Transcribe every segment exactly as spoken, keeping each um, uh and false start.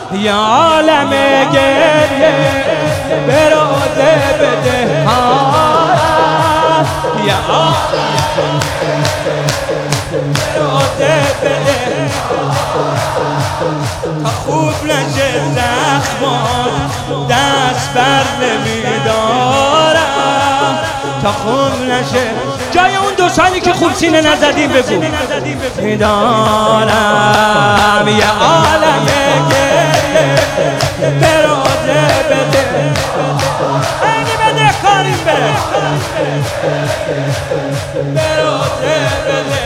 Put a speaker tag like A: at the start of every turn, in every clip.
A: یا عالم گریه براده بده هارم، یا عالم براده بده تا خوب نشه زخمان دست بر نمیدارم، تا خوب نشه. جای اون دو سالی که خوب سینه نزدیم بگو میدارم. یه عالم گریه براده بده، اینی بده کاریم بره براده بده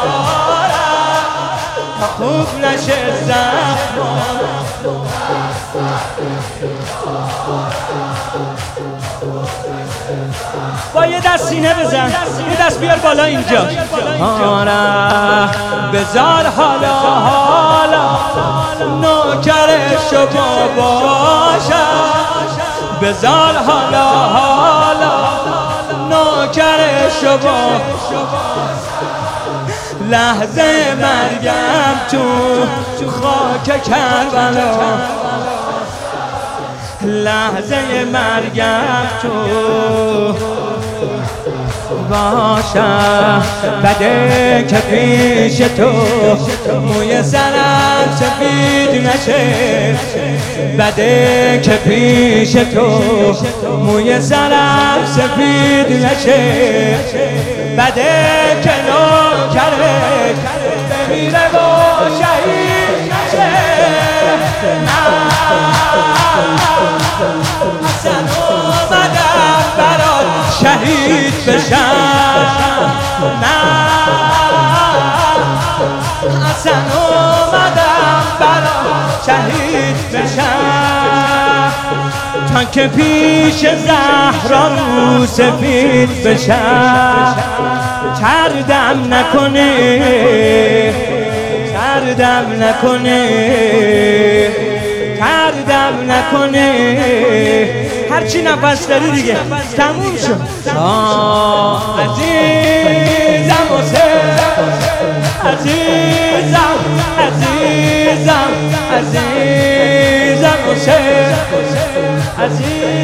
A: تا خوب نشه زخمان. با یه دست سینه بزن، یه دست بیار بالا اینجا. آره بذار حالا حالا نوکر شما باشم، بذار حالا حالا نوکر شما. لحظه مرگم تو خاک کربلا، لحظه مرگم تو باشم. بده که پیش تو موی سرم سفید نشه، بده که پیش تو موی سرم سفید نشه، بده که نوکرت بمیره و شهید نشه. حسن اومدم برات شهید بشم، نه حسن اومدم برات شهید بشم، تا که پیش زهرا رو سفید بشم. تردم نکنه تردم نکنه تردم نکنه، هرچی نفس داری دیگه تموم شد. آه عزیزم حسین، عزیزم عزیزم عزیزم حسین، عزیزم